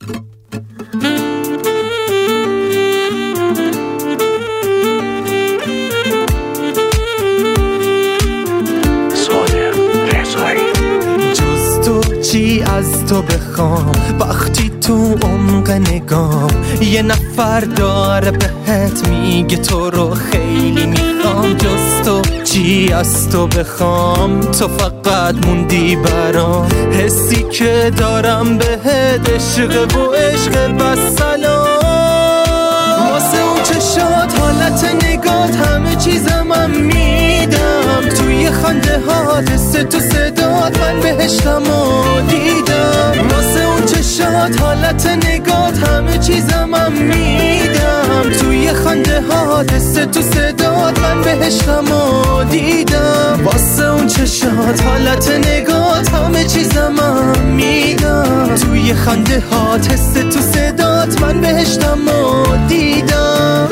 چی از تو بخوام وقتی تو عمق نگام یه نفر داره بهت میگه تو رو خیلی میخوام. جز تو چی از تو بخوام تو فقط موندی برام. حسی که دارم بهت عشق و عشق بس سلام. واسه اون چشات حالت نگات همه چیزم میدم. توی خنده ها دست تو صدات من بهشتم و دیدم. واسه اون چشات حالت نگات همه چیزم میدم. توی خنده ها دست تو صدات من بهشتم و دیدم. واسه اون چشات حالت نگات همه چیزم میدم. توی خنده ها دست تو صدات من بهشتم و دیدم.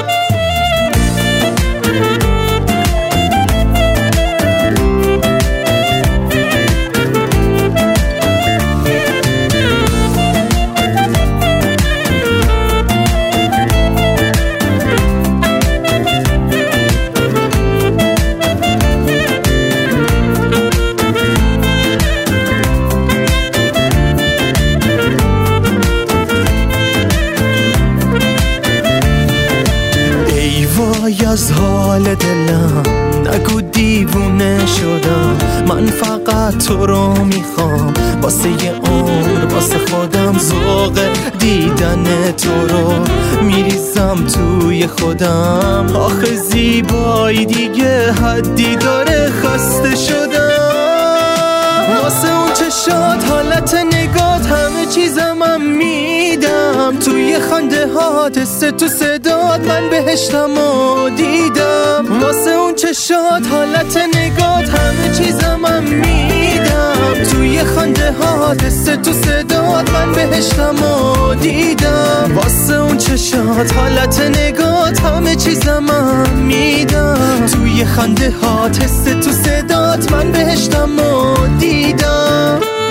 از حال دلم نگو دیوونه شدم. من فقط تو رو میخوام واسه یه عمر. واسه خودم ذوق دیدن تو رو میریزم توی خودم. آخه زیبایی دیگه حدی داره خسته شدم. واسه اون چشات حالت نگات همه چیزم میدم. توی خنده ها دست تو صدات من بهشتم و دیدم. واسه اون چشات حالت نگات همه چیزم میدم. توی خنده ها دست تو صدات من بهشتم و دیدم. واسه اون چشات حالت نگات همه چیزم میدم. توی خنده ها دست تو صدات من بهشتم و دیدم.